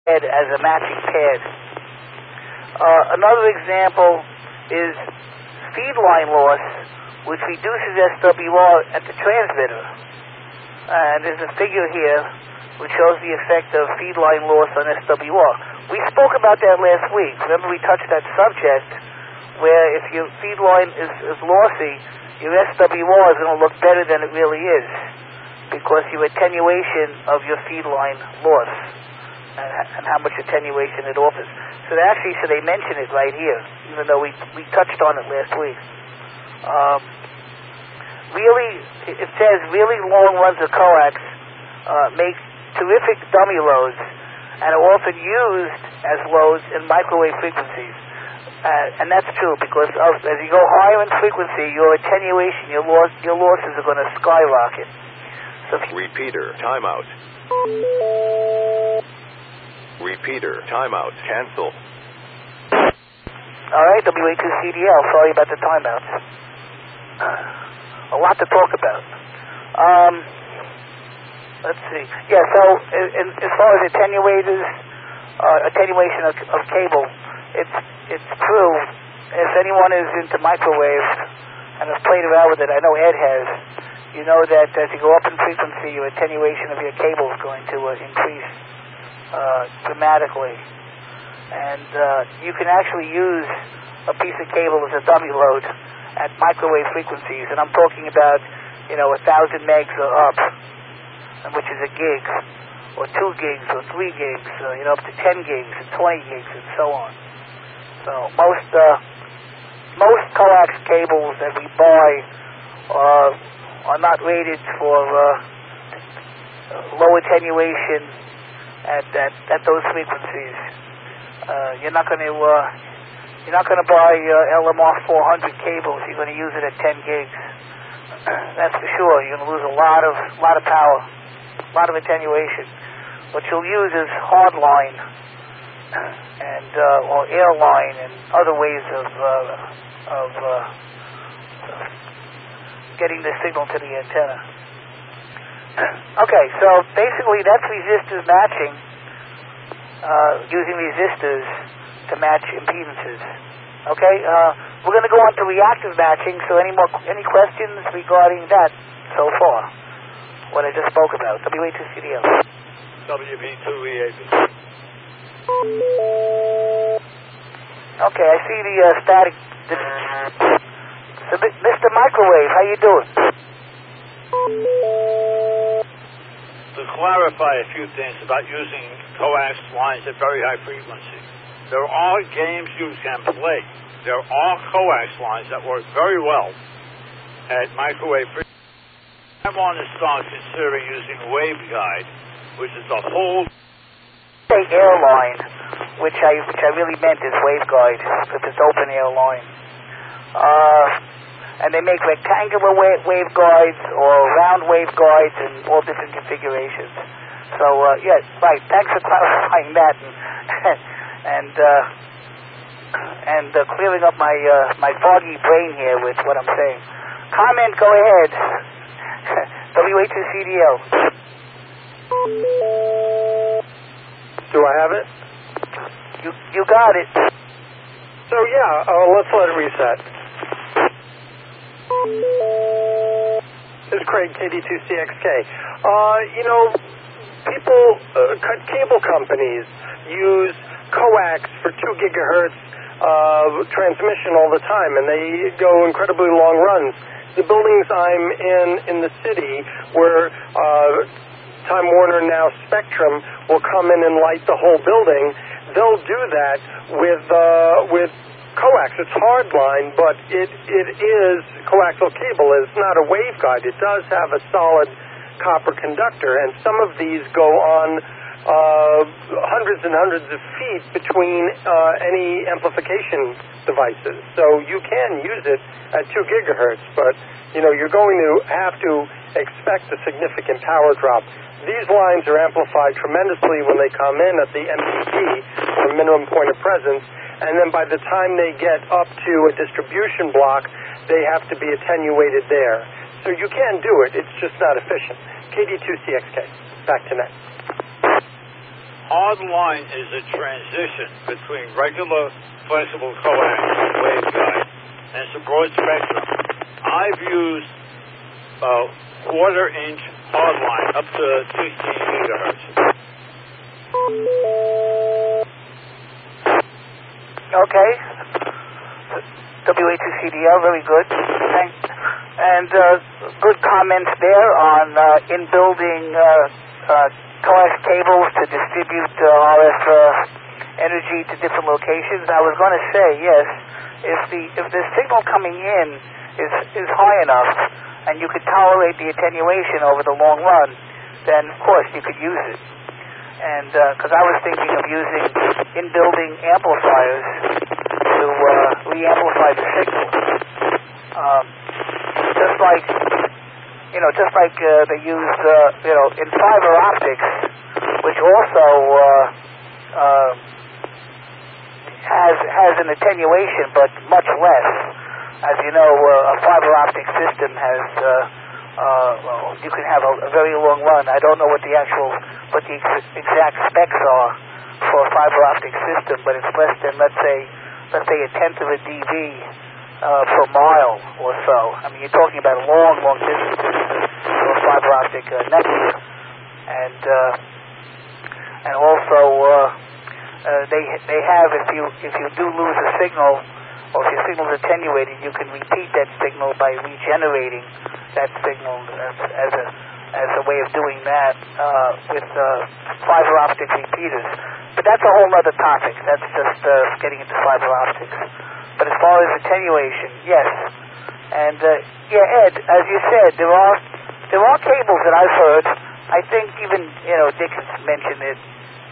as a matching pad. Another example is feed line loss, which reduces SWR at the transmitter. And there's a figure here which shows the effect of feed line loss on SWR. We spoke about that last week. Remember, we touched that subject where if your feed line is lossy, your SWR is going to look better than it really is because your attenuation of your feed line loss and how much attenuation it offers. So they mention it right here, even though we touched on it last week. It says really long runs of coax make terrific dummy loads and are often used as loads in microwave frequencies. And that's true because as you go higher in frequency, your attenuation, your losses are going to skyrocket. So Repeater, timeout. Repeater, timeout, cancel. All right, WA2CDL, sorry about the timeouts. A lot to talk about. Let's see. Yeah, so as far as attenuators, attenuation of cable, it's true. If anyone is into microwaves and has played around with it, I know Ed has, you know that as you go up in frequency, your attenuation of your cable is going to increase dramatically. And you can actually use a piece of cable as a dummy load at microwave frequencies, and I'm talking about, 1,000 megs or up, which is a gig, or 2 gigs, or 3 gigs, up to 10 gigs, and 20 gigs, and so on. So most coax cables that we buy are not rated for low attenuation at those frequencies. You're not going to buy LMR 400 cables. You're going to use it at 10 gigs. That's for sure. You're going to lose a lot of power, a lot of attenuation. What you'll use is hard line and or air line and other ways of getting the signal to the antenna. Okay, so basically that's resistors matching, using resistors to match impedances. Okay, we're going to go on to reactive matching. So any questions regarding that so far? What I just spoke about. WA2CDL. WB2EAB. Okay, I see the static. So, Mr. Microwave, how you doing? To clarify a few things about using coax lines at very high frequency. There are games you can play. There are coax lines that work very well at microwave frequency. I want to start considering using waveguide, which is a whole air line, which I really meant is waveguide, because it's open air line. And they make rectangular waveguides or round waveguides in all different configurations. So yeah, right. Thanks for clarifying that and clearing up my foggy brain here with what I'm saying. Comment, go ahead. WA2CDL. Do I have it? You got it. So yeah, let's let it reset. This is Craig, KD2CXK. Cable companies use coax for 2 gigahertz transmission all the time, and they go incredibly long runs. The buildings I'm in the city, where Time Warner, now Spectrum, will come in and light the whole building, they'll do that with coax. It's hardline, but it is coaxial cable. It's not a waveguide. It does have a solid copper conductor, and some of these go on hundreds and hundreds of feet between any amplification devices. So you can use it at 2 gigahertz, but you're going to have to expect a significant power drop. These lines are amplified tremendously when they come in at the MPP, or minimum point of presence, and then by the time they get up to a distribution block, they have to be attenuated there. So you can do it, it's just not efficient. KD2CXK, back to net. hard line is a transition between regular flexible coax and waveguide, and it's a broad spectrum. I've used quarter-inch hard line up to 16 gigahertz. Okay. WA2CDL, very good. Thanks. And good comments there on in-building coax cables to distribute RF energy to different locations. I was going to say, yes, if the signal coming in is high enough and you could tolerate the attenuation over the long run, then of course you could use it. And because I was thinking of using in-building amplifiers to re-amplify the signal, just like they use in fiber optics, which also has an attenuation, but much less. As you know, a fiber optic system has you can have a very long run. I don't know what the exact specs are for a fiber optic system, but it's less than let's say a tenth of a dB per mile or so. I mean, you're talking about long distances for a fiber optic network, and also they have if you do lose a signal, or if your signal is attenuated, you can repeat that signal by regenerating that signal as a way of doing that with fiber optic repeaters. But that's a whole other topic. That's just getting into fiber optics. But as far as attenuation, yes. And Ed, as you said, there are cables that I've heard. I think even Dick has mentioned it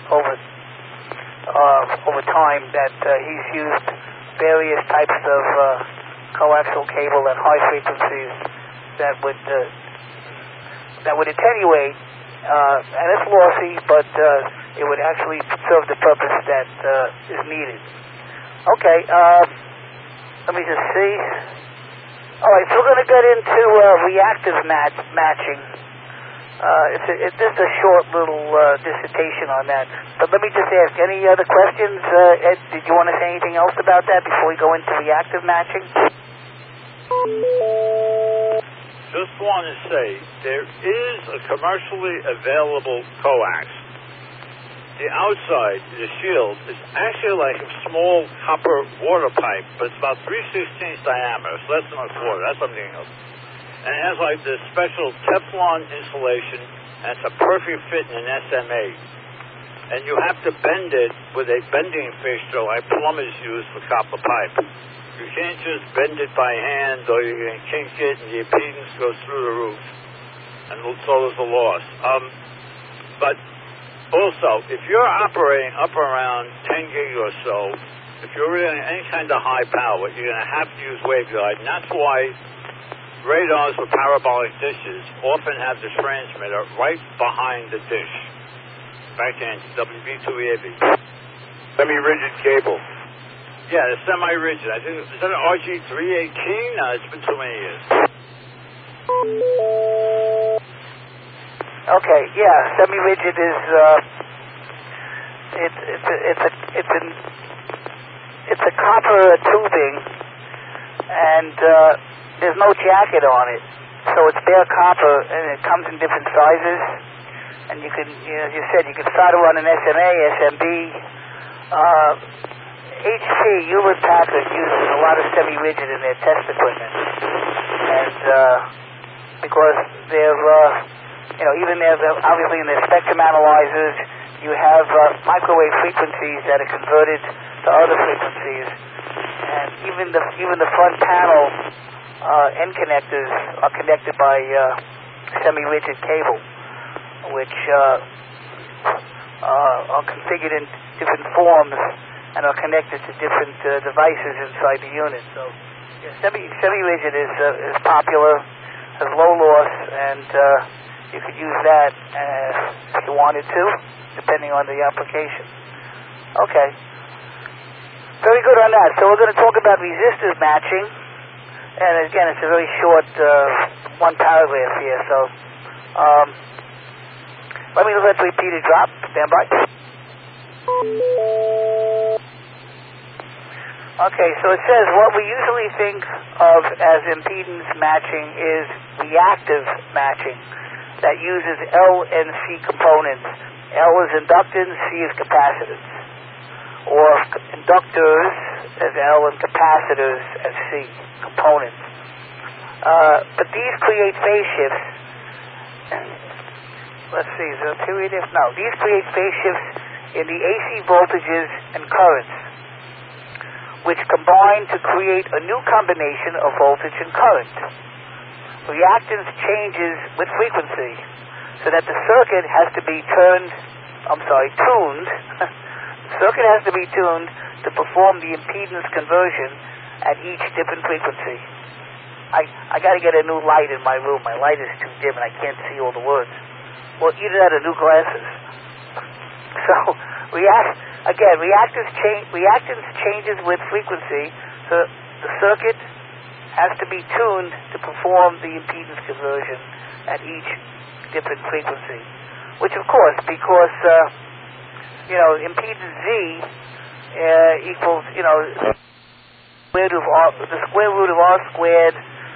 over time that he's used various types of coaxial cable at high frequencies that would attenuate, and it's lossy, but it would actually serve the purpose that is needed. Okay, let me just see. All right, so we're going to get into reactive matching. It's just a short little dissertation on that. But let me just ask, any other questions? Ed, did you want to say anything else about that before we go into reactive matching? Just want to say, there is a commercially available coax. The outside, the shield, is actually like a small copper water pipe, but it's about 3/16 diameter. It's less than a quarter. That's what I'm thinking of. And it has like this special Teflon insulation, and it's a perfect fit in an SMA. And you have to bend it with a bending fixture like plumbers use for copper pipe. You can't just bend it by hand, or you can kink it and the impedance goes through the roof. And so there's a loss. But also, if you're operating up around 10 gig or so, if you're really any kind of high power, you're going to have to use waveguide. And that's why radars with parabolic dishes often have the transmitter right behind the dish. Backhand, WB2EAB. Semi-rigid cable. Yeah, it's semi-rigid. I think, is that an RG318? No, it's been too many years. Okay, yeah, semi-rigid is it's a copper tubing, and there's no jacket on it, so it's bare copper, and it comes in different sizes. And you can, as you said, you can solder on an SMA, SMB. HP, Hewlett-Packard uses a lot of semi-rigid in their test equipment, and because they're even obviously in their spectrum analyzers, you have microwave frequencies that are converted to other frequencies, and even the front panel end connectors are connected by semi-rigid cable, which are configured in different forms and are connected to different devices inside the unit. So semi-rigid is popular, has low loss, and you could use that if you wanted to, depending on the application. Okay. Very good on that. So we're going to talk about resistors matching. And again, it's a very short one paragraph here. So let me let the repeater drop. Stand by. Okay, so it says what we usually think of as impedance matching is reactive matching that uses L and C components. L is inductance, C is capacitance. Or inductors as L and capacitors as C components. But these create phase shifts. Let's see, is there a period if? No. These create phase shifts in the AC voltages and currents, which combine to create a new combination of voltage and current. Reactance changes with frequency, so that the circuit has to be tuned. The circuit has to be tuned to perform the impedance conversion at each different frequency. I got to get a new light in my room. My light is too dim and I can't see all the words. Well, either that or new glasses. So, reactance changes with frequency, so the circuit has to be tuned to perform the impedance conversion at each different frequency. Which, of course, because, impedance Z equals, the square root of R squared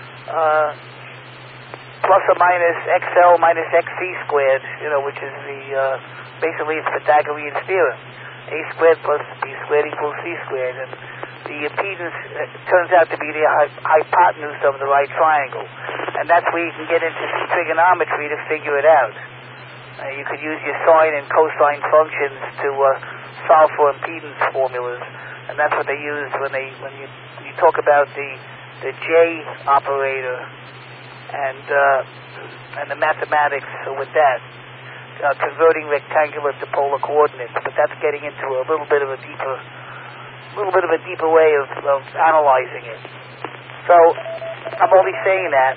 plus or minus XL minus XC squared, which is basically it's Pythagorean theorem. A squared plus B squared equals C squared. And the impedance turns out to be the hypotenuse of the right triangle. And that's where you can get into trigonometry to figure it out. You could use your sine and cosine functions to solve for impedance formulas. And that's what they use when you talk about the J operator and the mathematics with that, converting rectangular to polar coordinates. But that's getting into a little bit of a deeper way of analyzing it. So I'm only saying that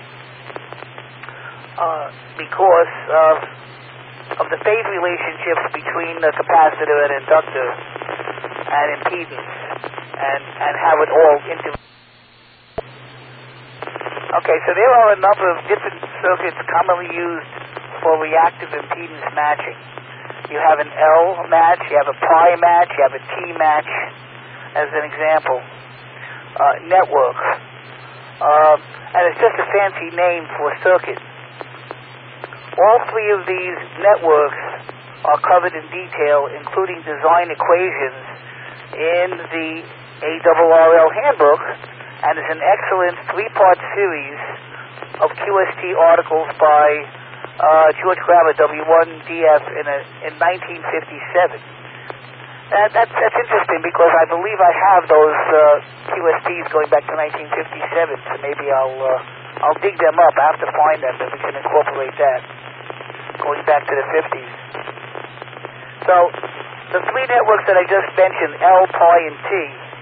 because of the phase relationships between the capacitor and inductor and impedance and how it all Okay, so there are a number of different circuits commonly used for reactive impedance matching. You have an L match, you have a pi match, you have a T match, as an example. Network. And it's just a fancy name for a circuit. All three of these networks are covered in detail, including design equations, in the ARRL handbook, and is an excellent three-part series of QST articles by George Graber, W1DF, in 1957. That's interesting because I believe I have those QSTs going back to 1957, so maybe I'll dig them up. I have to find them, and we can incorporate that, going back to the 50s. So, the three networks that I just mentioned, L, pi, and T,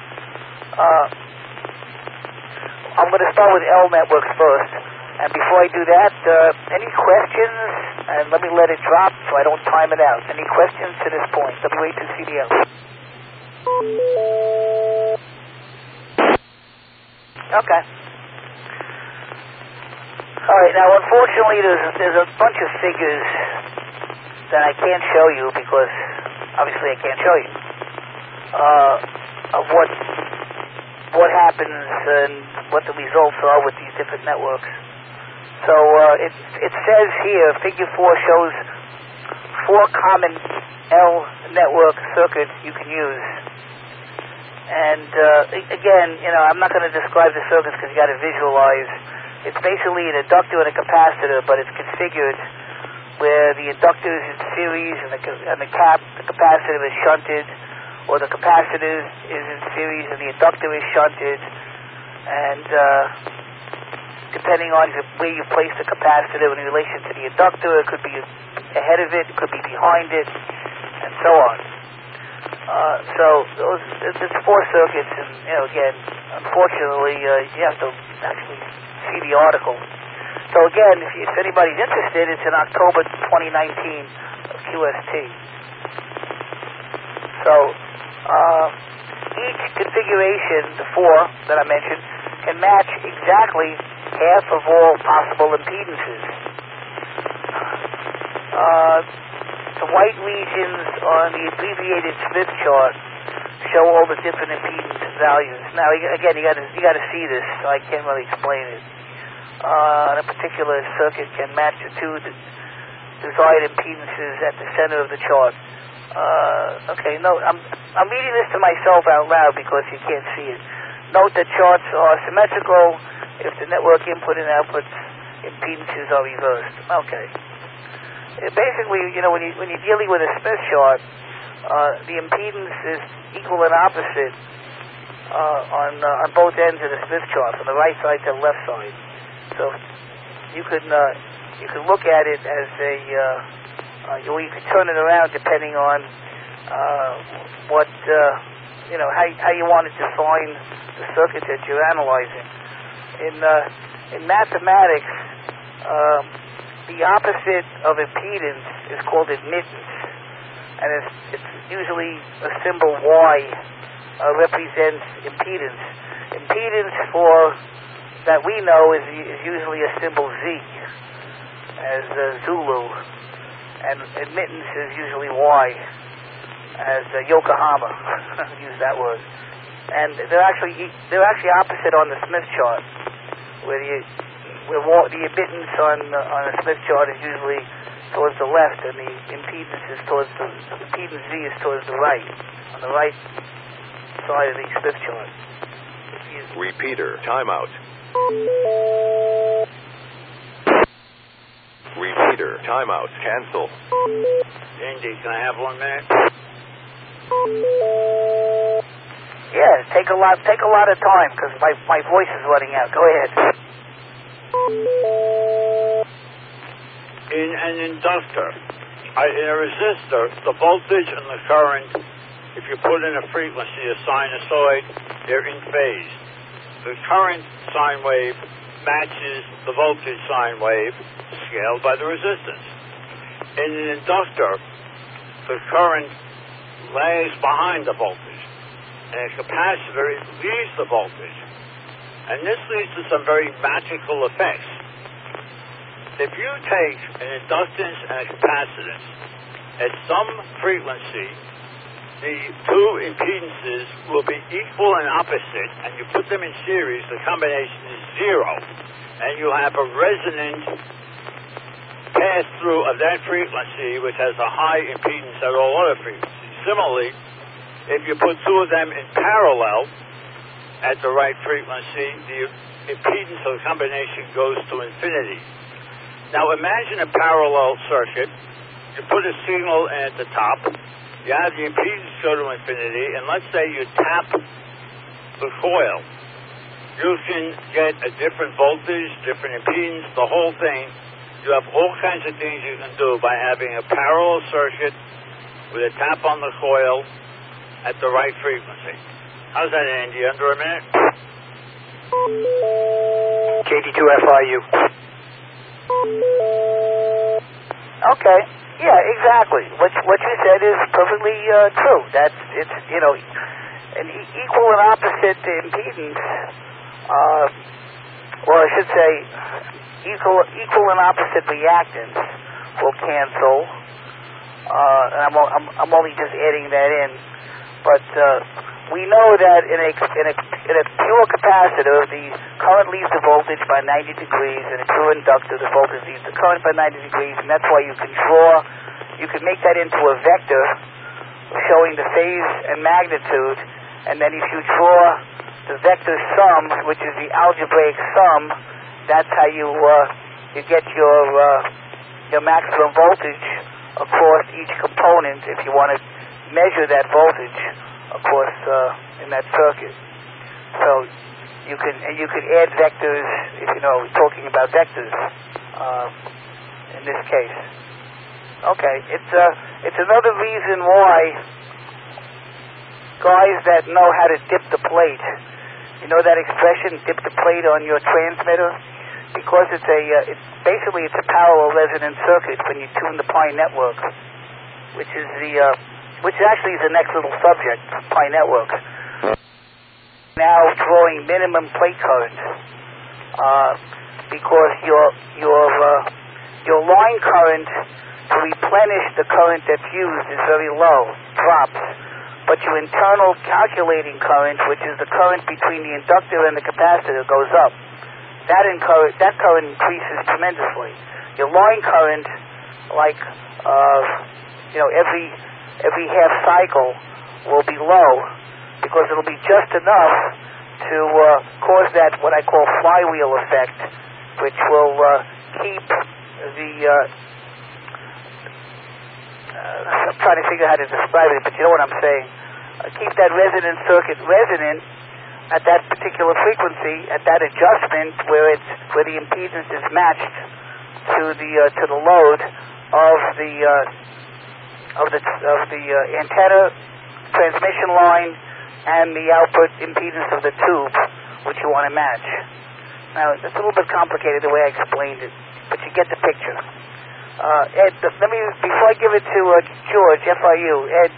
I'm going to start with L networks first. And before I do that, any questions? And let me let it drop so I don't time it out. Any questions to this point? WA2CDL. Okay. All right. Now, unfortunately, there's a bunch of figures that I can't show you because, obviously, I can't show you of what happens and what the results are with these different networks. So it says here, Figure 4 shows 4 common L network circuits you can use. And again, I'm not going to describe the circuits because you got to visualize. It's basically an inductor and a capacitor, but it's configured where the inductor is in series and the capacitor is shunted, or the capacitor is in series and the inductor is shunted, and depending on where you place the capacitor in relation to the inductor, it could be ahead of it, it could be behind it, and so on. So it's 4 circuits, and again, unfortunately, you have to actually see the article. So again, if anybody's interested, it's in October 2019 of QST. So each configuration, the 4 that I mentioned, can match exactly half of all possible impedances. the white regions on the abbreviated Smith chart show all the different impedance values. Now, again, you got to see this, so I can't really explain it. A particular circuit can match the two desired impedances at the center of the chart. Okay, no, I'm reading this to myself out loud because you can't see it. Note that charts are symmetrical if the network input and output impedances are reversed. Okay. Basically, when you're dealing with a Smith chart, the impedance is equal and opposite on both ends of the Smith chart, from the right side to the left side. So you can look at it as you can turn it around depending on what how you want to define the circuit that you're analyzing. In mathematics, the opposite of impedance is called admittance, and it's usually a symbol Y represents impedance. Impedance that we know is usually a symbol Z, as Zulu, and admittance is usually Y, as Yokohama. Use that word. And they're actually opposite on the Smith chart, where the admittance on a Smith chart is usually towards the left, and the impedance Z is towards the right, on the right side of the Smith chart. Repeater, timeout. Repeater, timeout, cancel. Indy, can I have 1 minute? Yeah, take a lot of time because my voice is running out. Go ahead. In an inductor, in a resistor, the voltage and the current, if you put in a frequency, a sinusoid, they're in phase. The current sine wave matches the voltage sine wave scaled by the resistance. In an inductor, the current lags behind the voltage, and a capacitor leads the voltage. And this leads to some very magical effects. If you take an inductance and a capacitance at some frequency, the two impedances will be equal and opposite, and you put them in series, the combination is 0, and you have a resonant pass-through of that frequency, which has a high impedance at all other frequencies. Similarly, if you put two of them in parallel at the right frequency, the impedance of the combination goes to infinity. Now imagine a parallel circuit. You put a signal in at the top. You have the impedance go to infinity, and let's say you tap the coil. You can get a different voltage, different impedance, the whole thing. You have all kinds of things you can do by having a parallel circuit with a tap on the coil at the right frequency. How's that, Andy? Under a minute? KD2FIU. Okay. Yeah, exactly. What you said is perfectly true. It's an equal and opposite impedance, or I should say, equal and opposite reactance will cancel. And I'm only just adding that in, but we know that in a pure capacitor, the current leads the voltage by 90 degrees. In a pure inductor, the voltage leads the current by 90 degrees, and that's why you can make that into a vector showing the phase and magnitude, and then if you draw the vector sum, which is the algebraic sum, that's how you get your maximum voltage across each component if you want to measure that voltage, of course, in that circuit. So you can add vectors if talking about vectors in this case. Okay, it's another reason why guys that know how to dip the plate, you know that expression, dip the plate on your transmitter, because it's basically a parallel resonant circuit when you tune the Pi network, which actually is the next little subject, Pi network. Now drawing minimum plate current because your line current to replenish the current that's used is very low, drops. But your internal calculating current, which is the current between the inductor and the capacitor, goes up. That current increases tremendously. Your line current, like every half cycle, will be low because it'll be just enough to cause that what I call flywheel effect, which will keep the I'm trying to figure out how to describe it, but you know what I'm saying. Keep that resonant circuit resonant at that particular frequency, at that adjustment where the impedance is matched to the load of the antenna, transmission line, and the output impedance of the tube, which you want to match. Now, it's a little bit complicated the way I explained it, but you get the picture. Ed, before I give it to George, FIU, Ed,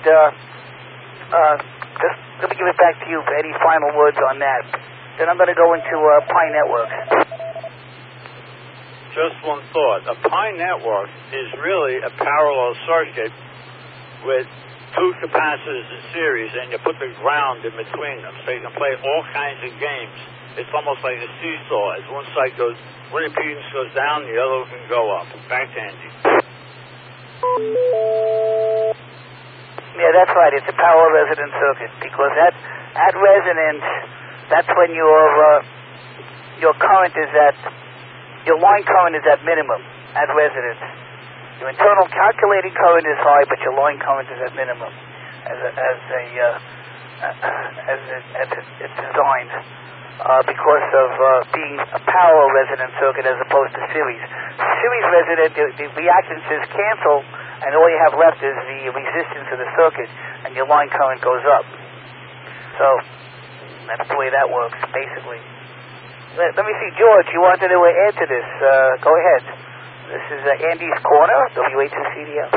just let me give it back to you for any final words on that. Then I'm going to go into Pi Network. Just one thought. A Pi Network is really a parallel circuit with two capacitors in series, and you put the ground in between them, so you can play all kinds of games. It's almost like a seesaw. As one impedance goes down, the other can go up. Back to Andy. Yeah, that's right. It's a parallel resonant circuit because at resonance, that's when your current is your line current is at minimum at resonance. Your internal calculating current is high, but your line current is at minimum as it's designed because of being a parallel resonant circuit as opposed to series. Series resonant, the reactances cancel, and all you have left is the resistance of the circuit, and your line current goes up. So that's the way that works, basically. Let me see, George, you wanted to add to this. Go ahead. This is Andy's Corner, WA2CDL.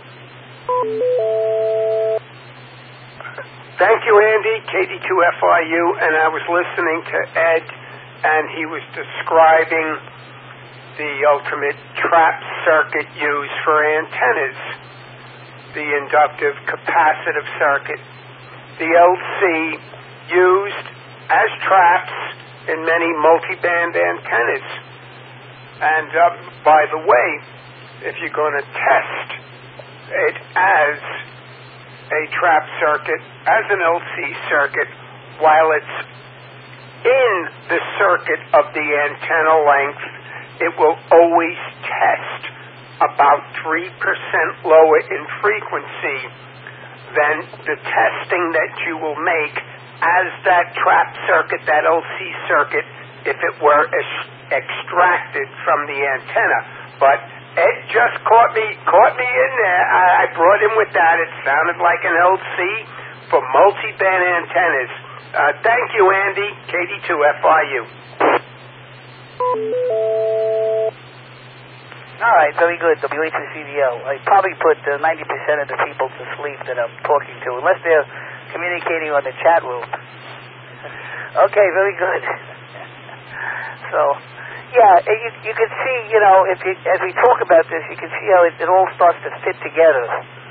Thank you, Andy, KD2FIU, and I was listening to Ed, and he was describing the ultimate trap circuit used for antennas, the inductive capacitive circuit, the LC used as traps in many multiband antennas. And by the way, if you're going to test it as a trap circuit, as an LC circuit, while it's in the circuit of the antenna length, it will always test about 3% lower in frequency than the testing that you will make as that trap circuit, that LC circuit, if it were extracted from the antenna. But Ed just caught me in there. I brought him with that. It sounded like an LC for multi-band antennas. Thank you, Andy. KD2FIU. All right, very good, WA2CDL. I probably put 90% of the people to sleep that I'm talking to, unless they're communicating on the chat room. Okay, very good. So, yeah, you can see, as we talk about this, you can see how it all starts to fit together.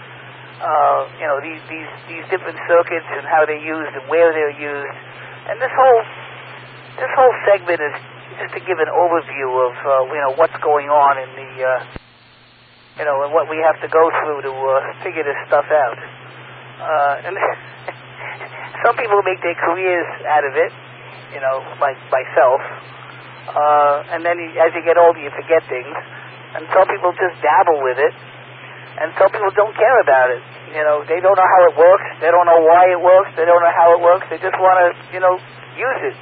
These different circuits and how they're used and where they're used. And this whole segment is just to give an overview of, what's going on in the, and what we have to go through to figure this stuff out. And some people make their careers out of it, like myself. And then as you get older, you forget things. And some people just dabble with it. And some people don't care about it. They don't know how it works. They don't know why it works. They don't know how it works. They just want to, use it.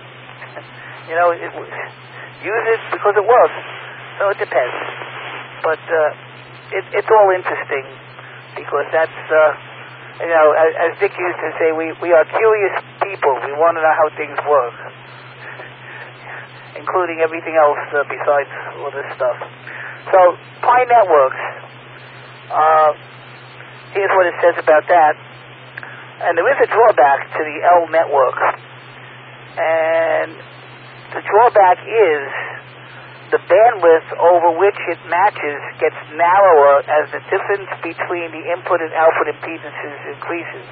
Use it because it works. So it depends. But it's all interesting because that's, as Dick used to say, we are curious people. We want to know how things work, including everything else besides all this stuff. So, Pi Networks, here's what it says about that. And there is a drawback to the L network. And the drawback is the bandwidth over which it matches gets narrower as the difference between the input and output impedances increases.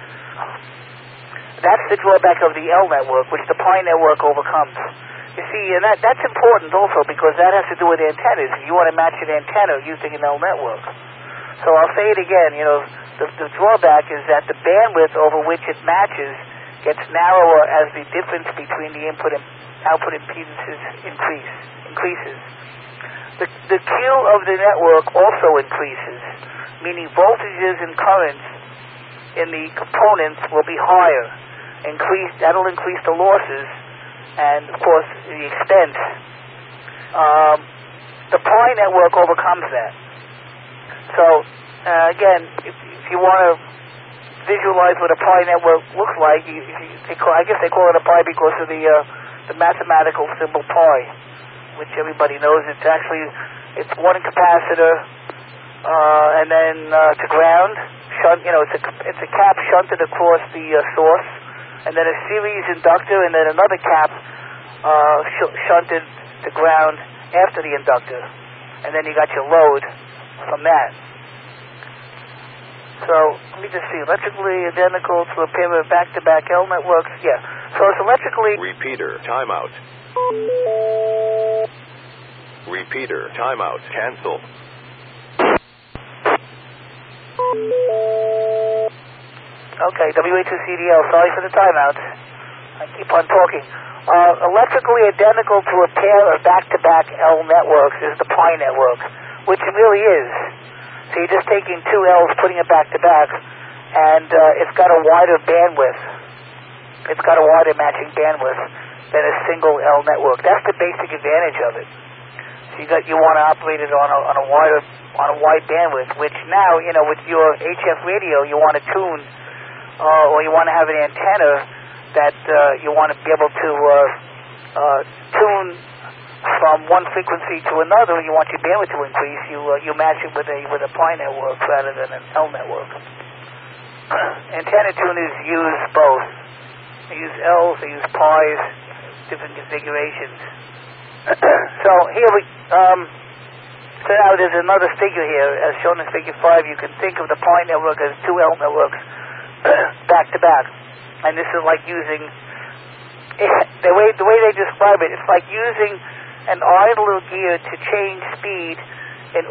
That's the drawback of the L network, which the pi network overcomes. You see, and that's important also because that has to do with antennas. You want to match an antenna using an L network. So I'll say it again, the drawback is that the bandwidth over which it matches gets narrower as the difference between the input and output impedances increases. The Q of the network also increases, meaning voltages and currents in the components will be higher. That'll increase the losses and, of course, the expense. The pi network overcomes that. So, again, if you want to visualize what a pi network looks like, I guess they call it a pi because of the mathematical symbol pi, which everybody knows. It's one capacitor, and then to ground, shunt. It's a cap shunted across the source, and then a series inductor, and then another cap shunted to ground after the inductor, and then you got your load from that. So let me just see. Electrically identical to a pair of back-to-back L networks. Yeah. So it's electrically. Repeater. Timeout. Repeater. Timeout. Cancel. Okay. WA2CDL. Sorry for the timeout. I keep on talking. Electrically identical to a pair of back-to-back L networks is the pi network, which it really is. So you're just taking two L's, putting it back-to-back, and it's got a wider bandwidth. It's got a wider matching bandwidth than a single L network. That's the basic advantage of it. So you want to operate it on a wide bandwidth, which now, with your HF radio, you want to tune, or you want to have an antenna that you want to be able to tune from one frequency to another. You want your bandwidth to increase. You match it with a pi network rather than an L network. Antenna tuners use both. They use L's, they use pi's, different configurations. So here so now there's another figure here, as shown in figure 5. You can think of the pi network as two L networks back to back. And this is like using, the way they describe it, it's like using an idler gear to change speed in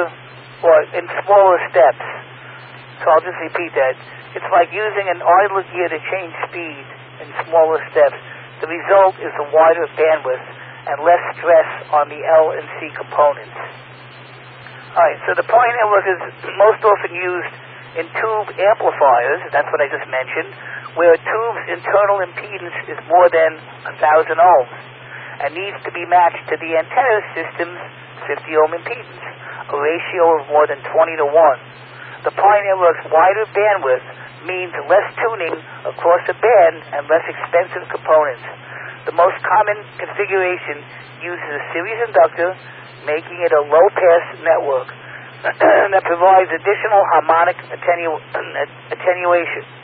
smaller steps. So I'll just repeat that. It's like using an idler gear to change speed in smaller steps. The result is a wider bandwidth and less stress on the L and C components. Alright, so the pi network is most often used in tube amplifiers, that's what I just mentioned, where a tube's internal impedance is more than 1,000 ohms and needs to be matched to the antenna system's 50 ohm impedance, a ratio of more than 20 to 1. The pi network's wider bandwidth means less tuning across a band and less expensive components. The most common configuration uses a series inductor, making it a low-pass network that provides additional harmonic attenuation.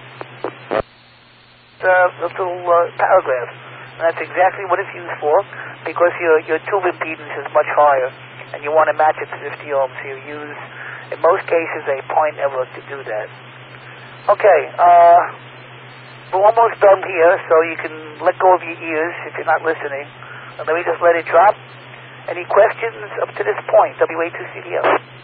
A little paragraph. And that's exactly what it's used for, because your tube impedance is much higher, and you want to match it to 50 ohms. So you use, in most cases, a pi network to do that. Okay, we're almost done here, so you can let go of your ears if you're not listening. And let me just let it drop. Any questions up to this point? WA2CDL.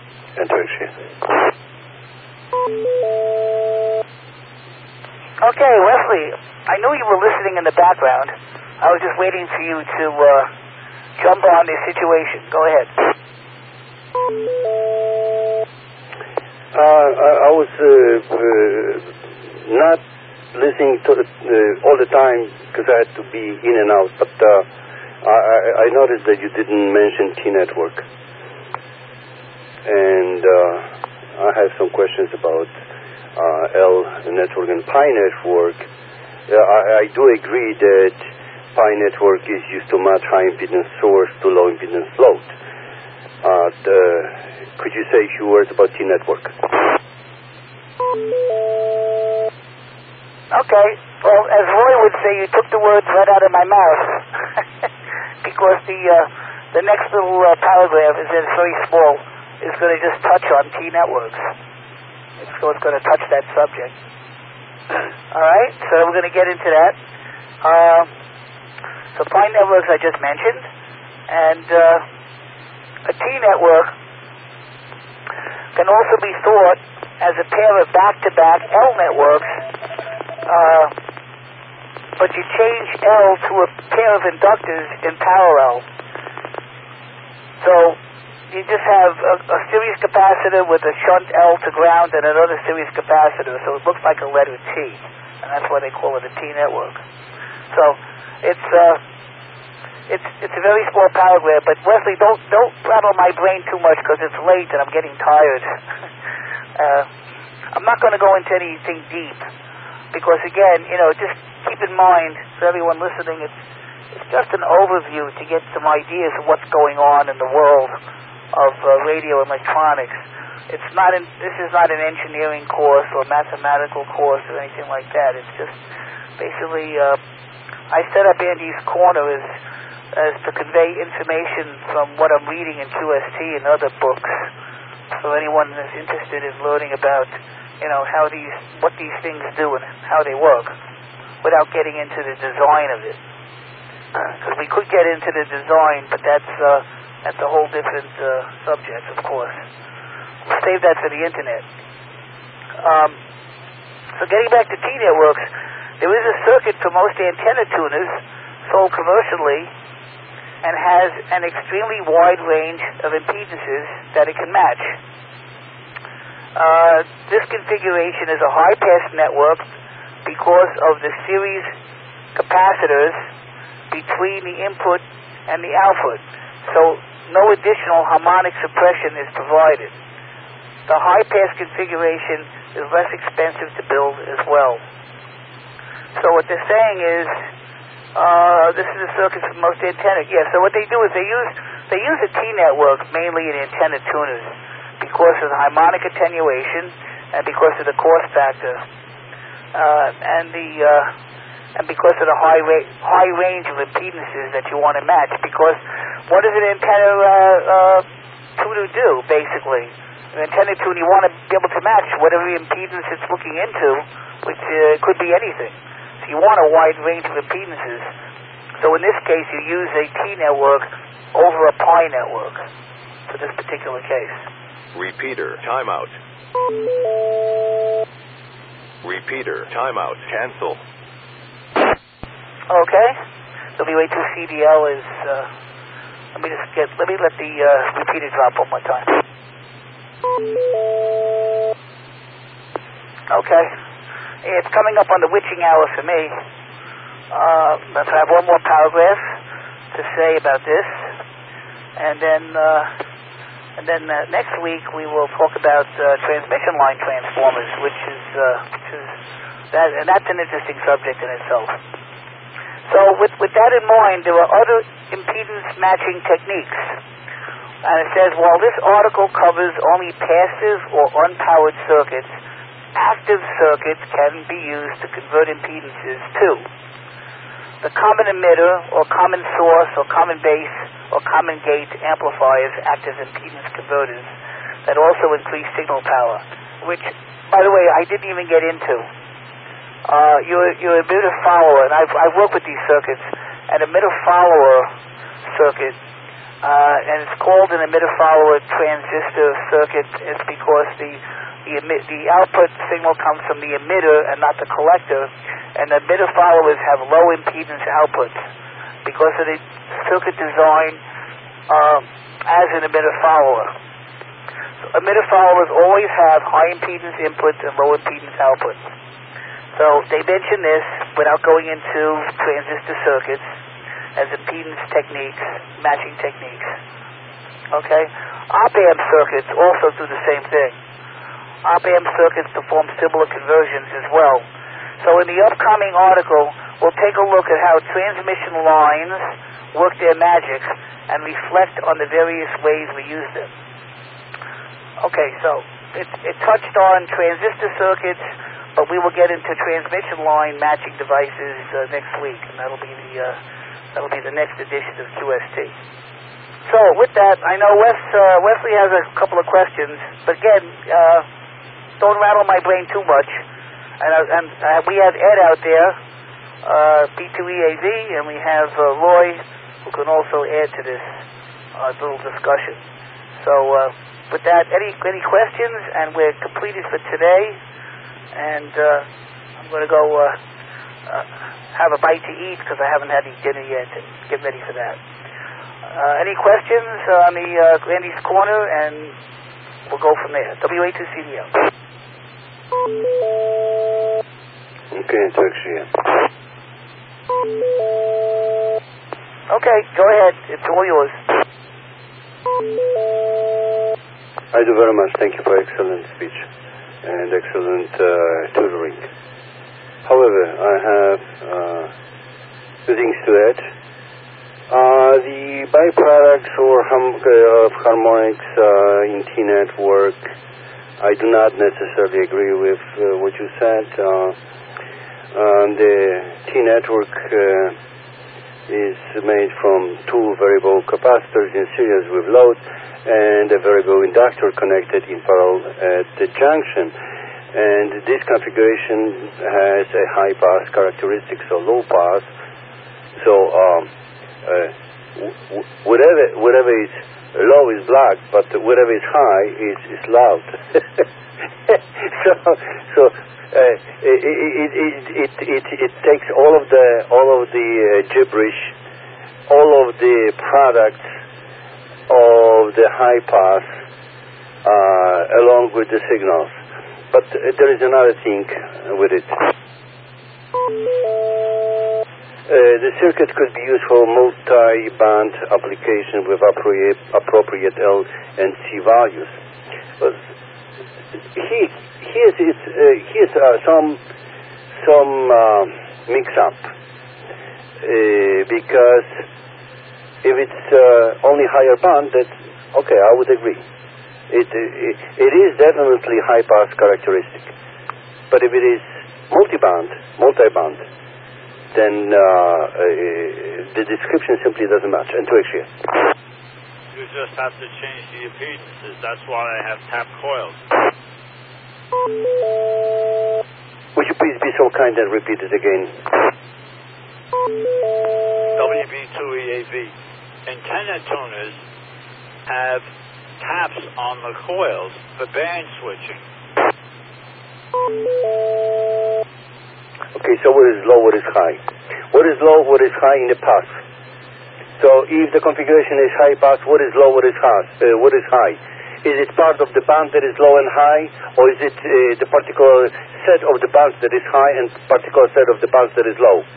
Okay, Wesley, I knew you were listening in the background. I was just waiting for you to jump on the situation. Go ahead. I was not listening to all the time because I had to be in and out, but I noticed that you didn't mention T-Network. And I have some questions about L network and Pi network. I do agree that Pi network is used to match high impedance source to low impedance load. Could you say a few words about T-Network? Okay. Well, as Roy would say, you took the words right out of my mouth. Because the the next little paragraph is very small. Is going to just touch on T networks. It's going to touch that subject. All right, so we're going to get into that. So pi networks I just mentioned, and a T network can also be thought as a pair of back-to-back L networks, but you change L to a pair of inductors in parallel. So you just have a series capacitor with a shunt L to ground and another series capacitor, so it looks like a letter T, and that's why they call it a T network. So it's a very small paragraph, but Wesley, don't rattle my brain too much because it's late and I'm getting tired. I'm not going to go into anything deep because, again, just keep in mind for everyone listening, it's just an overview to get some ideas of what's going on in the world of radio electronics. This is not an engineering course or mathematical course or anything like that. It's just basically I set up Andy's Corner as to convey information from what I'm reading in QST and other books for anyone that's interested in learning about what these things do and how they work without getting into the design of it. Because we could get into the design, but that's a whole different subject, of course. We'll save that for the internet. So getting back to T networks, there is a circuit for most antenna tuners sold commercially and has an extremely wide range of impedances that it can match. This configuration is a high-pass network because of the series capacitors between the input and the output. So no additional harmonic suppression is provided. The high-pass configuration is less expensive to build as well. So what they're saying is, this is a circuit for most antenna. Yeah, so what they do is they use a T network mainly in antenna tuners because of the harmonic attenuation and because of the cost factor and because of the high range of impedances that you want to match. Because what does an antenna tuner do, basically? An antenna tuner, you want to be able to match whatever impedance it's looking into, which could be anything. So you want a wide range of impedances. So in this case, you use a T network over a pi network for this particular case. Repeater, timeout. Repeater, timeout, cancel. Okay. WA2CDL is, let me let the repeater drop one more time. Okay. It's coming up on the witching hour for me. But I have one more paragraph to say about this. And then next week we will talk about transmission line transformers, which is that, and that's an interesting subject in itself. So with that in mind, there are other impedance matching techniques. And it says, while this article covers only passive or unpowered circuits, active circuits can be used to convert impedances too. The common emitter or common source or common base or common gate amplifiers act as impedance converters that also increase signal power, which, by the way, I didn't even get into. Your emitter follower, and I've worked with these circuits, an emitter follower circuit, and it's called an emitter follower transistor circuit. It's because the output signal comes from the emitter and not the collector, and the emitter followers have low impedance outputs because of the circuit design as an emitter follower. So emitter followers always have high impedance inputs and low impedance outputs. So they mention this without going into transistor circuits as impedance techniques, matching techniques. Okay? Op-amp circuits also do the same thing. Op-amp circuits perform similar conversions as well. So in the upcoming article, we'll take a look at how transmission lines work their magic and reflect on the various ways we use them. Okay, so it touched on transistor circuits, but we will get into transmission line matching devices next week, and that'll be the next edition of QST. So with that, I know Wesley has a couple of questions, but again, don't rattle my brain too much. And we have Ed out there, B2EAV, and we have Roy, who can also add to this little discussion. So with that, any questions? And we're completed for today. And I'm going to go have a bite to eat because I haven't had any dinner yet and get ready for that. Any questions on the Andy's Corner? And we'll go from there. WA2CDL. Okay, it's actually. Okay, go ahead. It's all yours. I do very much. Thank you for excellent speech and excellent tutoring. However, I have two things to add. The byproducts of harmonics in T-network, I do not necessarily agree with what you said. The T-network is made from two variable capacitors in series with load and a variable inductor connected in parallel at the junction. And this configuration has a high pass characteristic, so low pass. So whatever is low is black, but whatever is high is loud. It takes all of the gibberish, all of the products of the high pass along with the signals. But there is another thing with it. The circuit could be used for multi-band application with appropriate L and C values. Here's some mix-up because if it's only higher band, that's okay. I would agree. It is definitely high pass characteristic, but if it is multi-band, then the description simply doesn't match. And to actually, you just have to change the impedances. That's why I have tap coils. Would you please be so kind and repeat it again? WB2EAV. Antenna tuners have taps on the coils for band switching. Okay, so what is low, what is high? What is low, what is high in the pass? So if the configuration is high pass, what is low, what is high? Is it part of the band that is low and high, or is it the particular set of the bands that is high and particular set of the bands that is low?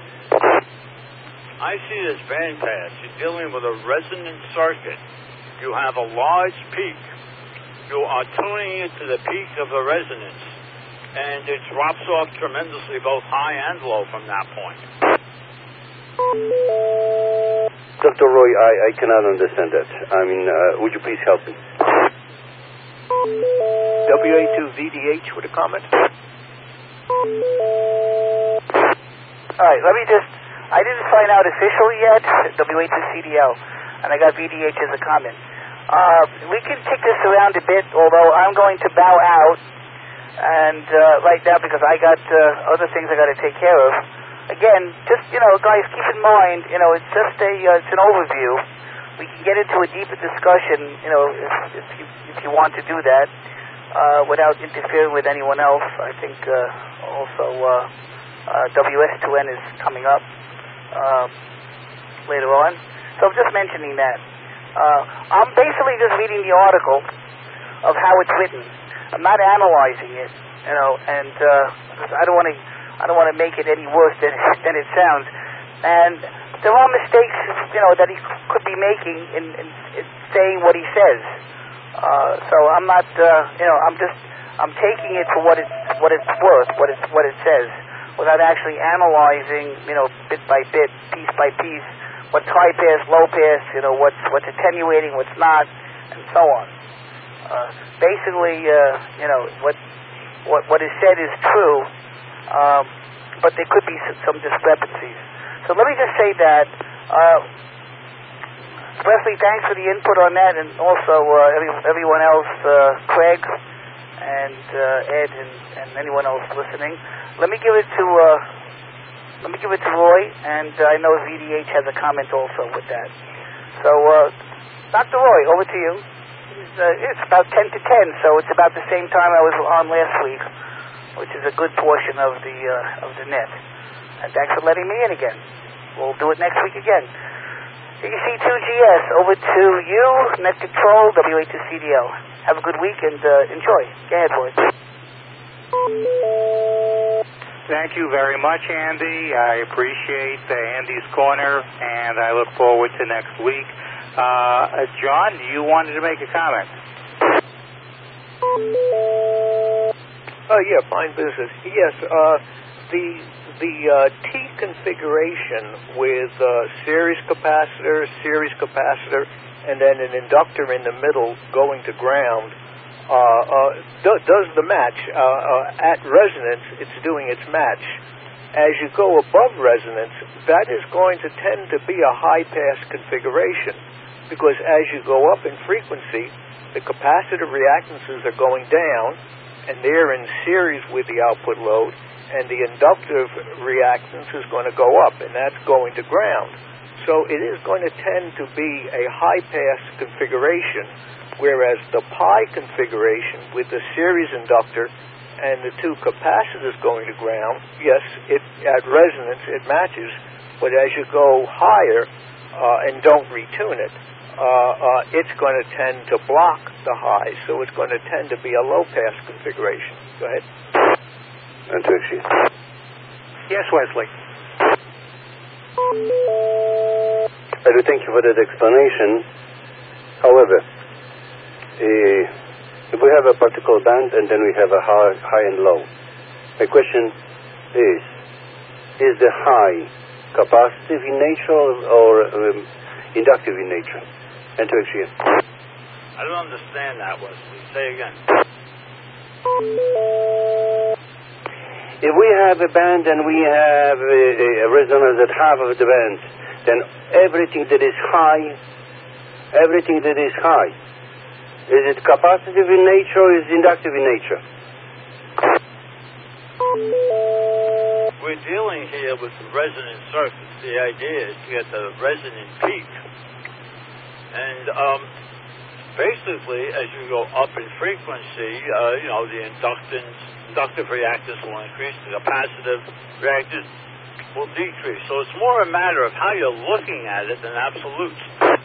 I see this band pass. You're dealing with a resonant circuit. You have a large peak. You are tuning it to the peak of the resonance, and it drops off tremendously, both high and low from that point. Dr. Roy, I cannot understand that. I mean, would you please help me? WA2VDH with a comment. All right, I didn't find out officially yet, WA2CDL, and I got VDH as a comment. We can kick this around a bit, although I'm going to bow out, and right now because I got other things I got to take care of. Again, just, guys, keep in mind, it's just it's an overview. We can get into a deeper discussion, if you want to do that, without interfering with anyone else. I think also WS2N is coming up later on. So I'm just mentioning that. I'm basically just reading the article of how it's written. I'm not analyzing it, and I don't want to make it any worse than it sounds. And there are mistakes, that he could be making in saying what he says. So I'm not, I'm taking it for what it's worth, what it says, without actually analyzing, bit by bit, piece by piece, what's high pass, low pass, what's attenuating, what's not, and so on. Basically, what is said is true, but there could be some discrepancies. So let me just say that Wesley, thanks for the input on that, and also everyone else, Craig and Ed and anyone else listening. Let me give it to Roy, and I know VDH has a comment also with that. So, Dr. Roy, over to you. It's about 10 to 10, so it's about the same time I was on last week, which is a good portion of the net. And thanks for letting me in again. We'll do it next week again. EC2GS, over to you, Net Control, WA2CDL. Have a good week and enjoy. Go ahead, Roy. Thank you very much, Andy. I appreciate Andy's corner, and I look forward to next week. John, you wanted to make a comment. Yeah, fine business. Yes, the T configuration with series capacitor, and then an inductor in the middle going to ground does the match. At resonance, it's doing its match. As you go above resonance, that is going to tend to be a high-pass configuration, because as you go up in frequency, the capacitive reactances are going down, and they're in series with the output load, and the inductive reactance is going to go up, and that's going to ground. So it is going to tend to be a high-pass configuration, whereas the pi configuration with the series inductor and the two capacitors going to ground, yes, at resonance it matches, but as you go higher and don't retune it, it's going to tend to block the highs, so it's going to tend to be a low-pass configuration. Go ahead. Yes, Wesley. I do thank you for that explanation. However, if we have a particle band and then we have a high and low, my question is the high capacitive in nature or inductive in nature? And to actually, I don't understand that, Wesley. Say again. If we have a band and we have a resonance at half of the band, then everything that is high, is it capacitive in nature or is it inductive in nature? We're dealing here with the resonant circuits. The idea is to get the resonant peak. And basically, as you go up in frequency, the inductive reactance will increase, the capacitive reactance will decrease. So it's more a matter of how you're looking at it than absolutes.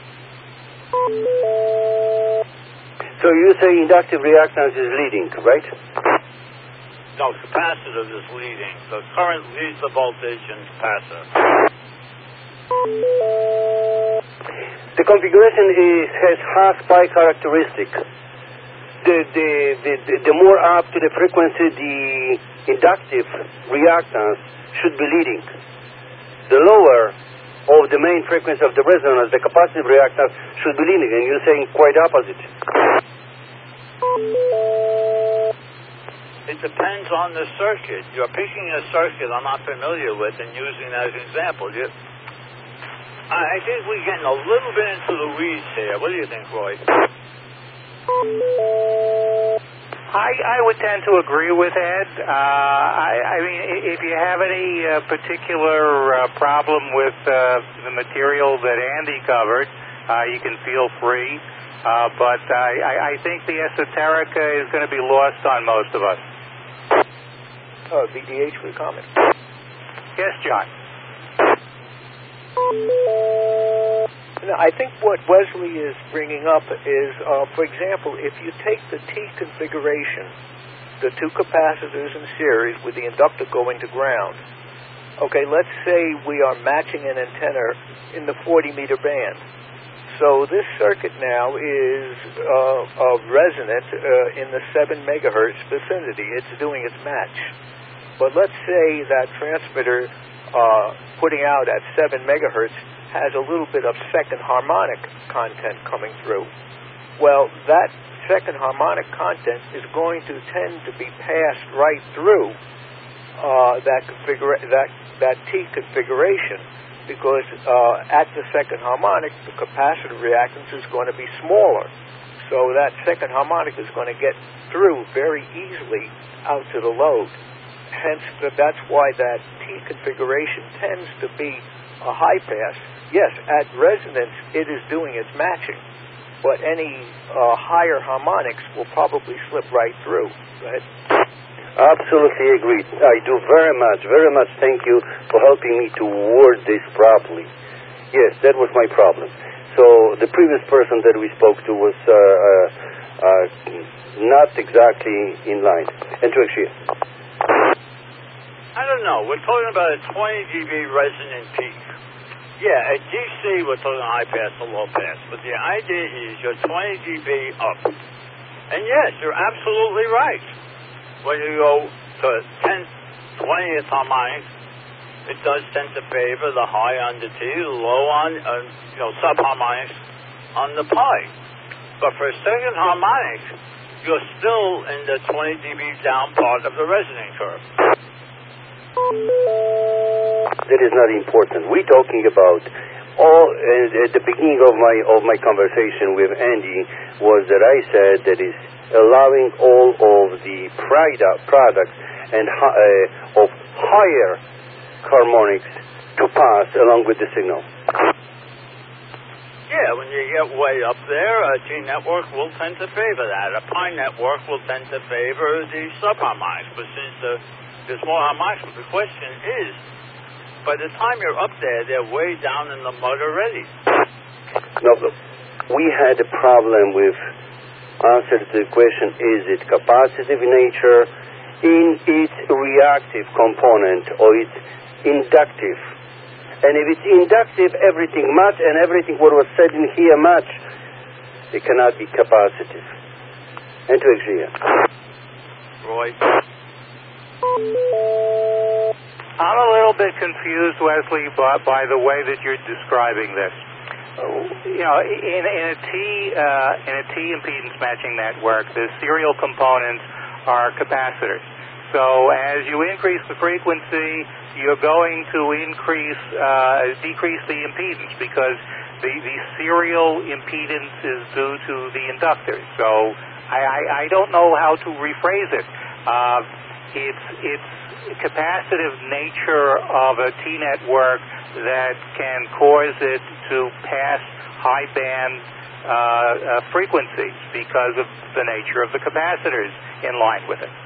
So you say inductive reactance is leading, right? No, capacitive is leading. The current leads the voltage in capacitor. The configuration has half pi characteristic. The more up to the frequency, the inductive reactance should be leading. The lower of the main frequency of the resonance, the capacitive reactance should be leading, and you're saying quite opposite. It depends on the circuit. You're picking a circuit I'm not familiar with and using that as an example. I think we're getting a little bit into the weeds here. What do you think, Roy? I would tend to agree with Ed. I mean, if you have any particular problem with the material that Andy covered, you can feel free. But I think the esoterica is going to be lost on most of us. VDH with a comment. Yes, John. I think what Wesley is bringing up is, for example, if you take the T configuration, the two capacitors in series with the inductor going to ground, okay, let's say we are matching an antenna in the 40-meter band. So this circuit now is resonant in the 7 megahertz vicinity. It's doing its match. But let's say that transmitter putting out at 7 megahertz has a little bit of second harmonic content coming through. Well, that second harmonic content is going to tend to be passed right through that T configuration, because at the second harmonic, the capacitive reactance is going to be smaller. So that second harmonic is going to get through very easily out to the load. Hence, that's why that T configuration tends to be a high pass. Yes, at resonance, it is doing its matching, but any higher harmonics will probably slip right through. Go ahead. Absolutely agreed. I do very much thank you for helping me to word this properly. Yes, that was my problem. So the previous person that we spoke to was not exactly in line. And to actually, I don't know. We're talking about a 20 dB resonant peak. Yeah, at DC we're talking high pass or low pass, but the idea is you're 20 dB up. And yes, you're absolutely right. When you go to 10th, 20th harmonics, it does tend to favor the high on the T, the low on, subharmonics on the pi. But for a second harmonic, you're still in the 20 dB down part of the resonant curve. that is not important. We're talking about at the beginning of my conversation with Andy was that I said that is allowing all of the products and of higher harmonics to pass along with the signal. Yeah, when you get way up there, a T network will tend to favor that. A pi network will tend to favor the subharmonics. But since there's more harmonics, the question is, by the time you're up there, they're way down in the mud already. No, we had a problem with answer to the question, is it capacitive in nature, in its reactive component, or its inductive? And if it's inductive, everything much, and everything what was said in here much, it cannot be capacitive. And to agree. Roy? I'm a little bit confused, Wesley, by the way that you're describing this. You know, in a T impedance matching network, the serial components are capacitors. So as you increase the frequency, you're going to decrease the impedance because the serial impedance is due to the inductors. So I don't know how to rephrase it. It's capacitive nature of a T network that can cause it to pass high band frequencies because of the nature of the capacitors in line with it.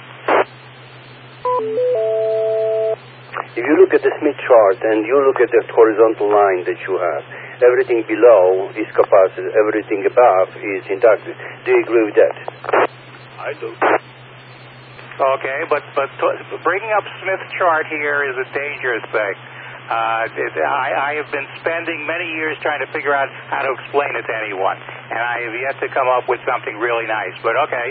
If you look at the Smith chart and you look at the horizontal line that you have, everything below is capacitive, everything above is inductive. Do you agree with that? I do. Okay, but bringing up Smith's chart here is a dangerous thing. I have been spending many years trying to figure out how to explain it to anyone, and I have yet to come up with something really nice, but okay.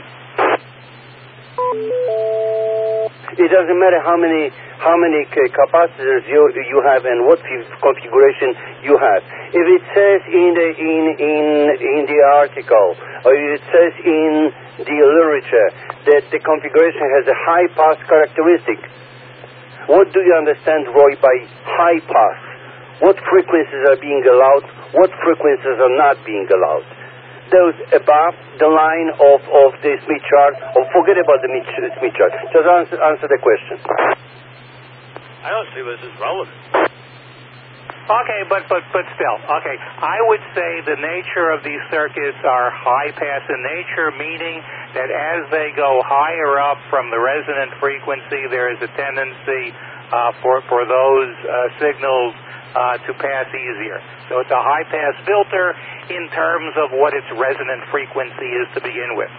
It doesn't matter how many capacitors you have and what configuration you have. If it says in the article or it says in the literature that the configuration has a high pass characteristic, what do you understand, Roy, by high pass? What frequencies are being allowed? What frequencies are not being allowed? Those above the line of the Smith chart, or forget about the Smith chart. Just answer the question. I don't see this as relevant. Okay, but still, okay. I would say the nature of these circuits are high pass in nature, meaning that as they go higher up from the resonant frequency, there is a tendency for those signals to pass easier. So it's a high-pass filter in terms of what its resonant frequency is to begin with.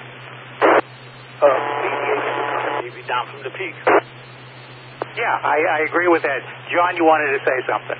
Maybe down from the peak. Yeah, I agree with that. John, you wanted to say something?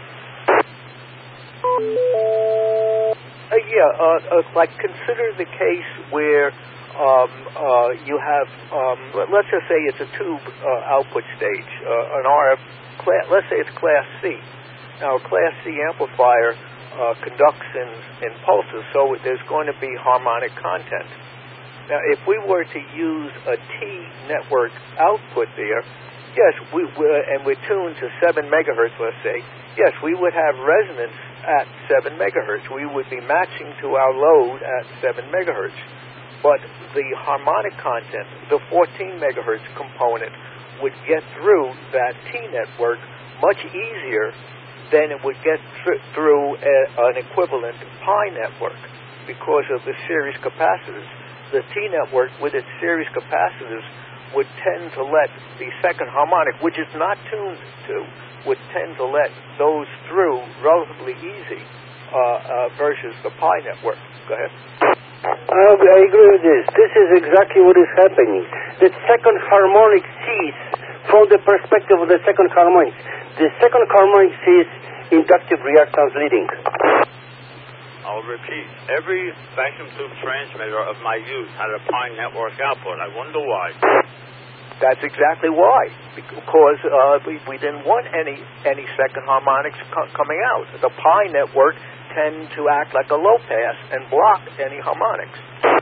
Like consider the case where you have, let's just say it's a tube output stage, an RF class, let's say it's Class C. Now, a Class C amplifier conducts in pulses, so there's going to be harmonic content. Now, if we were to use a T network output there, yes, and we're tuned to 7 megahertz, let's say, yes, we would have resonance at 7 megahertz. We would be matching to our load at 7 megahertz. But the harmonic content, the 14 megahertz component, would get through that T network much easier than it would get through an equivalent pi network because of the series capacitors. The T network, with its series capacitors, would tend to let the second harmonic, which is not tuned to, would tend to let those through relatively easy versus the pi network. Go ahead. I agree with this. This is exactly what is happening. The second harmonic sees from the perspective of the second harmonic. The second harmonic sees inductive reactance leading. I'll repeat. Every vacuum tube transmitter of my youth had a pi network output. I wonder why. That's exactly why. Because we didn't want any second harmonics coming out. The pi network tend to act like a low pass and block any harmonics.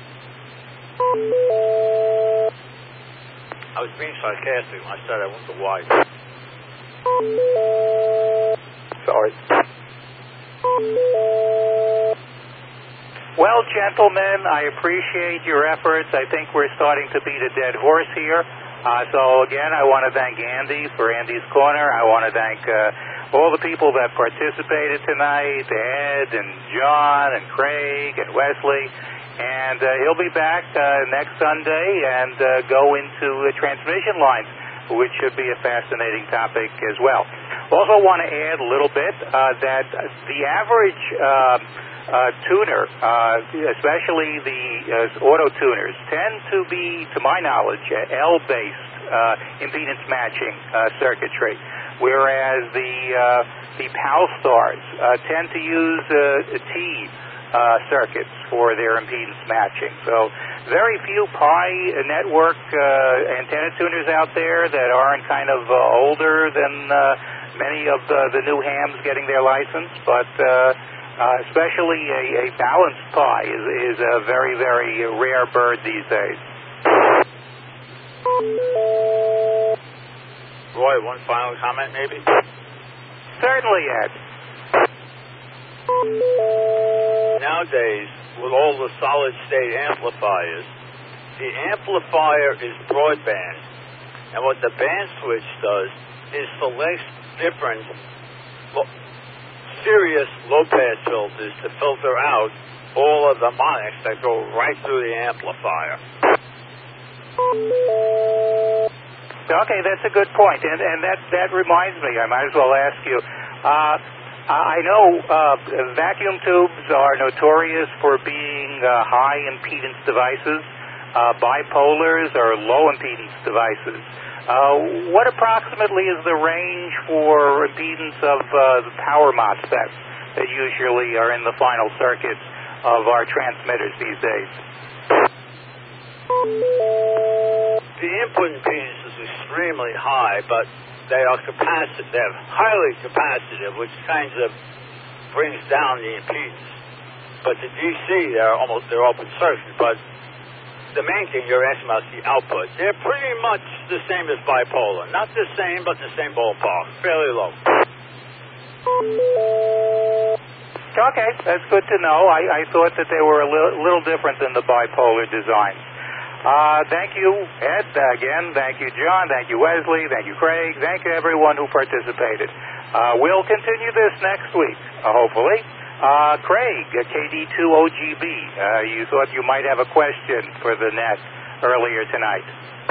I was being sarcastic when I said I wonder why. Sorry. Well, gentlemen, I appreciate your efforts. I think we're starting to beat a dead horse here. So, again, I want to thank Andy for Andy's Corner. I want to thank all the people that participated tonight, Ed and John and Craig and Wesley. And he'll be back next Sunday and go into transmission lines, which should be a fascinating topic as well. Also want to add a little bit that the average tuner, especially the auto tuners, tend to be, to my knowledge, L-based impedance matching circuitry, whereas the PAL stars tend to use T circuits for their impedance matching. So very few pi network antenna tuners out there that aren't kind of older than many of the new hams getting their license, but especially a balanced pi is a very, very rare bird these days. Roy, one final comment maybe? Certainly, Ed. Nowadays, with all the solid-state amplifiers, the amplifier is broadband. And what the band switch does is selects different serious low-pass filters to filter out all of the monics that go right through the amplifier. Okay, that's a good point. And that reminds me, I might as well ask you, I know vacuum tubes are notorious for being high impedance devices. Bipolars are low impedance devices. What approximately is the range for impedance of the power MOSFETs that usually are in the final circuits of our transmitters these days? The input impedance is extremely high, but they are capacitive. They're highly capacitive, which kind of brings down the impedance. But the DC, they're open circuit. But the main thing you're asking about is the output. They're pretty much the same as bipolar. Not the same, but the same ballpark. Fairly low. Okay, that's good to know. I thought that they were a little different than the bipolar design. Thank you, Ed. Again, thank you, John. Thank you, Wesley. Thank you, Craig. Thank you, everyone who participated. We'll continue this next week, hopefully. Craig, KD2OGB, you thought you might have a question for the net earlier tonight.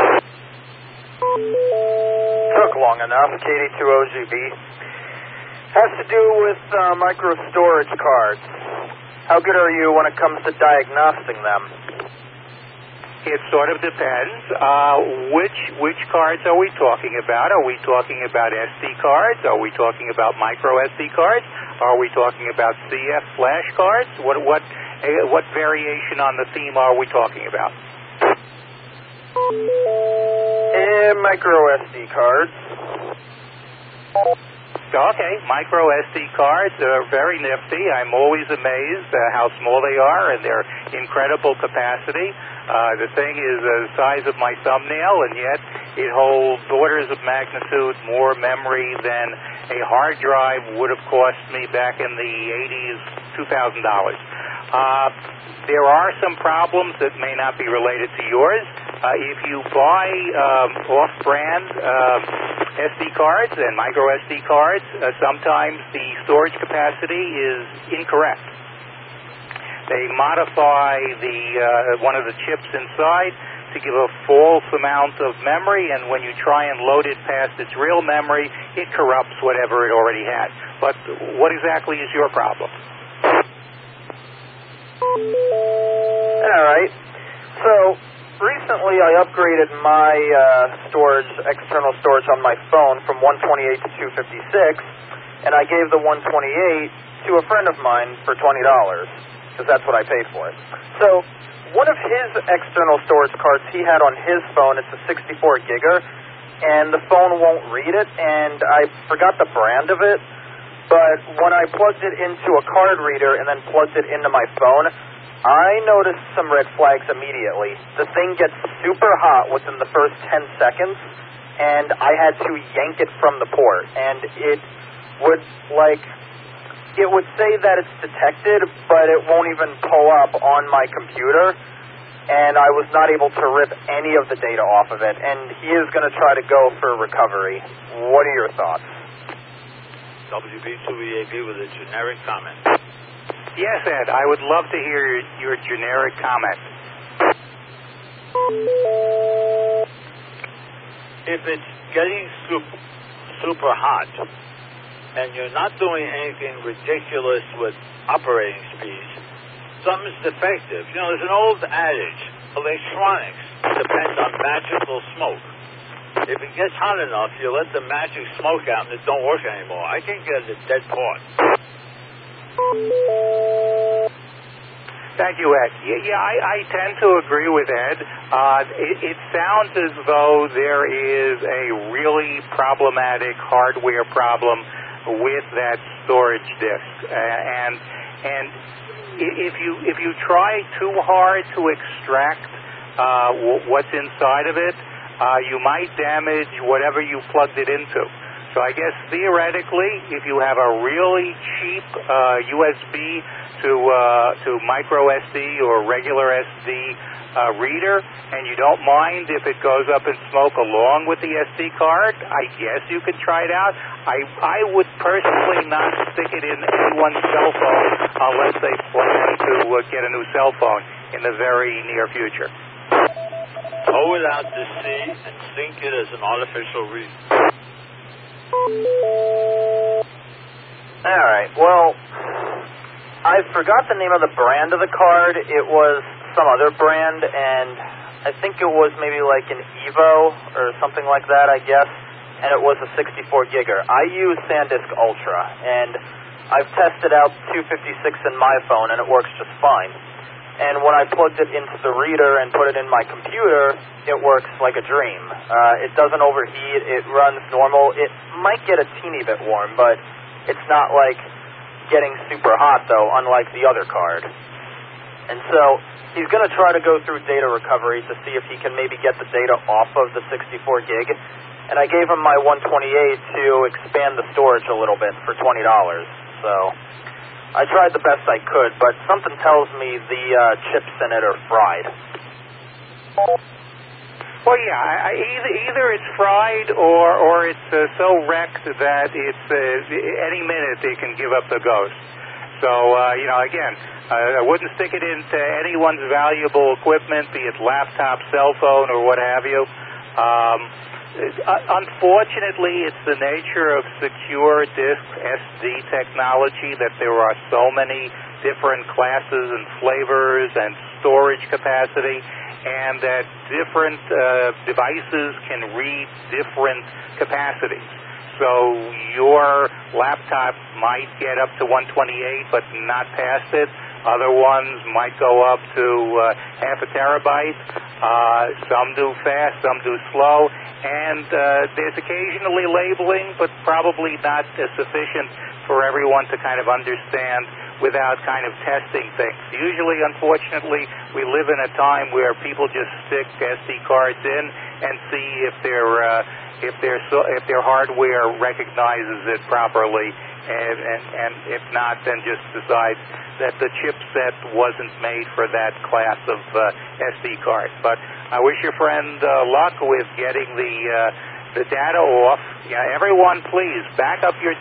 Took long enough. KD2OGB has to do with micro storage cards. How good are you when it comes to diagnosing them? It sort of depends. Which cards are we talking about? Are we talking about SD cards? Are we talking about micro SD cards? Are we talking about CF flash cards? What variation on the theme are we talking about? Micro SD cards. Okay, micro SD cards are very nifty. I'm always amazed how small they are and their incredible capacity. The thing is the size of my thumbnail, and yet it holds orders of magnitude more memory than a hard drive would have cost me back in the 80s, $2,000. There are some problems that may not be related to yours. If you buy off-brand SD cards and micro SD cards, sometimes the storage capacity is incorrect. They modify one of the chips inside to give a false amount of memory, and when you try and load it past its real memory, it corrupts whatever it already had. But what exactly is your problem? All right. So recently I upgraded my external storage on my phone from 128 to 256, and I gave the 128 to a friend of mine for $20, because that's what I paid for it. So one of his external storage cards he had on his phone, it's a 64 gigger, and the phone won't read it, and I forgot the brand of it, but when I plugged it into a card reader and then plugged it into my phone, I noticed some red flags immediately. The thing gets super hot within the first 10 seconds, and I had to yank it from the port, and it would say that it's detected, but it won't even pull up on my computer, and I was not able to rip any of the data off of it, and he is going to try to go for recovery. What are your thoughts? WB2EAB with a generic comment. Yes, Ed, I would love to hear your generic comment. If it's getting super hot, and you're not doing anything ridiculous with operating speeds, something's defective. You know, there's an old adage, electronics depend on magical smoke. If it gets hot enough, you let the magic smoke out and it don't work anymore. I think it's a dead part. Thank you, Ed. Yeah, I tend to agree with Ed. It sounds as though there is a really problematic hardware problem with that storage disk, and if you try too hard to extract what's inside of it, you might damage whatever you plugged it into. So I guess theoretically, if you have a really cheap USB to micro SD or regular SD reader, and you don't mind if it goes up in smoke along with the SD card, I guess you could try it out. I would personally not stick it in anyone's cell phone unless they plan to get a new cell phone in the very near future. Tow it out to sea and sink it as an artificial reef. All right, well, I forgot the name of the brand of the card. It was some other brand, and I think it was maybe like an Evo or something like that, I guess, and it was a 64 gigger. I use SanDisk Ultra, and I've tested out 256 in my phone, and it works just fine. And when I plugged it into the reader and put it in my computer, it works like a dream. It doesn't overheat. It runs normal. It might get a teeny bit warm, but it's not like getting super hot, though, unlike the other card. And so he's going to try to go through data recovery to see if he can maybe get the data off of the 64 gig. And I gave him my 128 to expand the storage a little bit for $20. So I tried the best I could, but something tells me the chips in it are fried. Well, yeah, either it's fried or it's so wrecked that it's any minute they can give up the ghost. So, again, I wouldn't stick it into anyone's valuable equipment, be it laptop, cell phone, or what have you. Unfortunately, it's the nature of secure disk SD technology that there are so many different classes and flavors and storage capacity, and that different devices can read different capacities. So your laptop might get up to 128 but not past it. Other ones might go up to half a terabyte. Some do fast, some do slow. And there's occasionally labeling, but probably not sufficient for everyone to kind of understand without kind of testing things. Usually, unfortunately, we live in a time where people just stick SD cards in and see if their hardware recognizes it properly, and if not, then just decides that the chipset wasn't made for that class of SD card. But I wish your friend luck with getting the data off. Yeah, everyone, please back up your